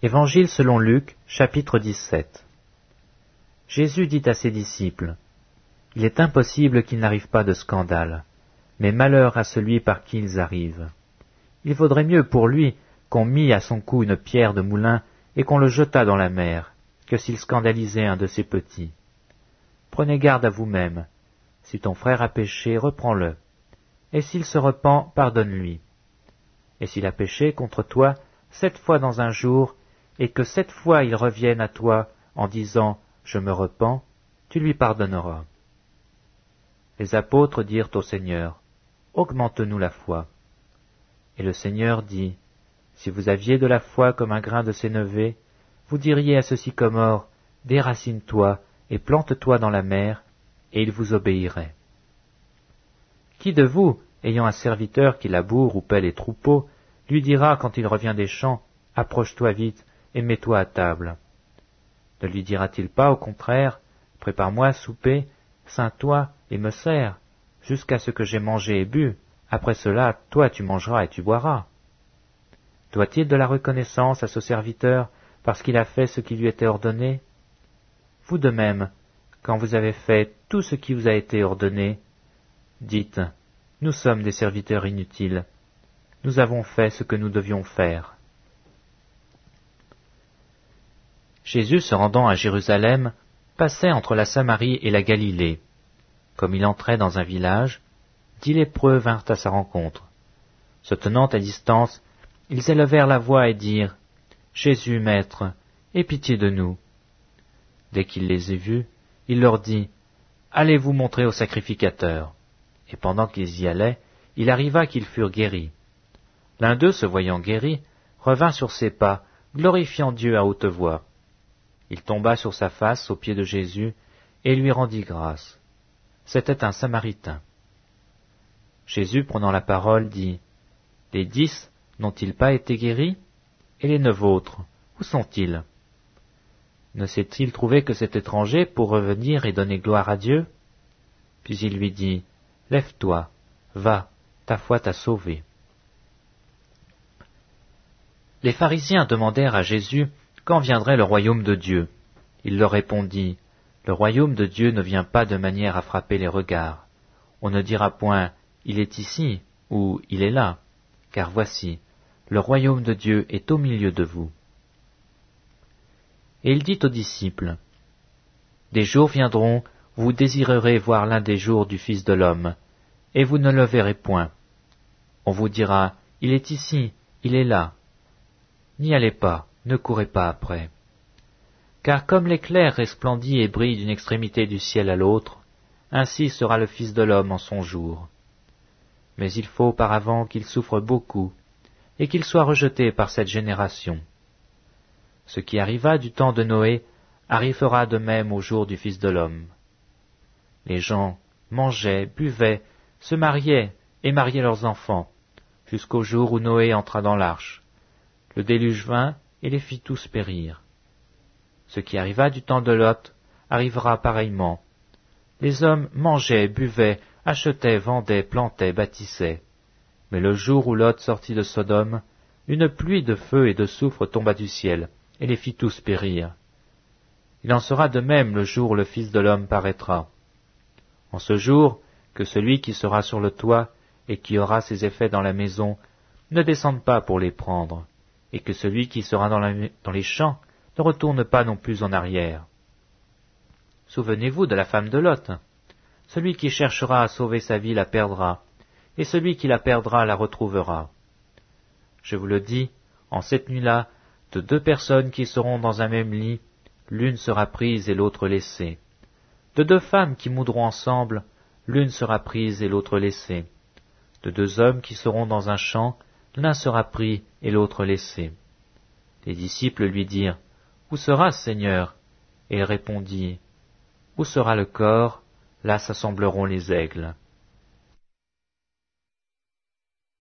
Évangile selon Luc, chapitre 17. Jésus dit à ses disciples, « Il est impossible qu'il n'arrive pas de scandale, mais malheur à celui par qui ils arrivent. Il vaudrait mieux pour lui qu'on mît à son cou une pierre de moulin et qu'on le jetât dans la mer, que s'il scandalisait un de ses petits. Prenez garde à vous-même. Si ton frère a péché, reprends-le. Et s'il se repent, pardonne-lui. Et s'il a péché contre toi 7 fois dans un jour, et que 7 fois il revienne à toi en disant « Je me repens », tu lui pardonneras. » Les apôtres dirent au Seigneur, « Augmente-nous la foi. » Et le Seigneur dit, « Si vous aviez de la foi comme un grain de sénévé, vous diriez à ce sycomore, « Déracine-toi et plante-toi dans la mer », et il vous obéirait. Qui de vous, ayant un serviteur qui laboure ou paie les troupeaux, lui dira quand il revient des champs, « Approche-toi vite et mets-toi à table » Ne lui dira-t-il pas, au contraire, « Prépare-moi à souper, ceins-toi et me sers, jusqu'à ce que j'aie mangé et bu, après cela, toi tu mangeras et tu boiras » Doit-il de la reconnaissance à ce serviteur parce qu'il a fait ce qui lui était ordonné? Vous de même, quand vous avez fait tout ce qui vous a été ordonné, dites, « Nous sommes des serviteurs inutiles, nous avons fait ce que nous devions faire. » Jésus, se rendant à Jérusalem, passait entre la Samarie et la Galilée. Comme il entrait dans un village, 10 lépreux vinrent à sa rencontre. Se tenant à distance, ils élevèrent la voix et dirent, « Jésus, Maître, aie pitié de nous. » Dès qu'il les eut vus, il leur dit, « Allez vous montrer au sacrificateur. » Et pendant qu'ils y allaient, il arriva qu'ils furent guéris. L'un d'eux, se voyant guéri, revint sur ses pas, glorifiant Dieu à haute voix. Il tomba sur sa face aux pieds de Jésus et lui rendit grâce. C'était un Samaritain. Jésus, prenant la parole, dit, « Les 10 n'ont-ils pas été guéris? Et les 9 autres, où sont-ils? Ne s'est-il trouvé que cet étranger pour revenir et donner gloire à Dieu? » Puis il lui dit, « Lève-toi, va, ta foi t'a sauvé. » Les pharisiens demandèrent à Jésus quand viendrait le royaume de Dieu. Il leur répondit, « Le royaume de Dieu ne vient pas de manière à frapper les regards. On ne dira point, il est ici, ou il est là, car voici, le royaume de Dieu est au milieu de vous. » Et il dit aux disciples, « Des jours viendront, vous désirerez voir l'un des jours du Fils de l'homme, et vous ne le verrez point. On vous dira, il est ici, il est là. N'y allez pas, ne courez pas après. Car comme l'éclair resplendit et brille d'une extrémité du ciel à l'autre, ainsi sera le Fils de l'homme en son jour. Mais il faut auparavant qu'il souffre beaucoup, et qu'il soit rejeté par cette génération. Ce qui arriva du temps de Noé arrivera de même au jour du Fils de l'homme. Les gens mangeaient, buvaient, se mariaient et mariaient leurs enfants, jusqu'au jour où Noé entra dans l'arche. Le déluge vint et les fit tous périr. Ce qui arriva du temps de Lot arrivera pareillement. Les hommes mangeaient, buvaient, achetaient, vendaient, plantaient, bâtissaient. Mais le jour où Lot sortit de Sodome, une pluie de feu et de soufre tomba du ciel, et les fit tous périr. Il en sera de même le jour où le Fils de l'homme paraîtra. En ce jour, que celui qui sera sur le toit et qui aura ses effets dans la maison ne descende pas pour les prendre, et que celui qui sera dans les champs ne retourne pas non plus en arrière. Souvenez-vous de la femme de Lot. Celui qui cherchera à sauver sa vie la perdra, et celui qui la perdra la retrouvera. Je vous le dis, en cette nuit-là, de 2 personnes qui seront dans un même lit, l'une sera prise et l'autre laissée. De 2 femmes qui moudront ensemble, l'une sera prise et l'autre laissée. De 2 hommes qui seront dans un champ, l'un sera pris et l'autre laissé. Les disciples lui dirent, « Où sera, Seigneur ?» Et il répondit, « Où sera le corps, là s'assembleront les aigles. »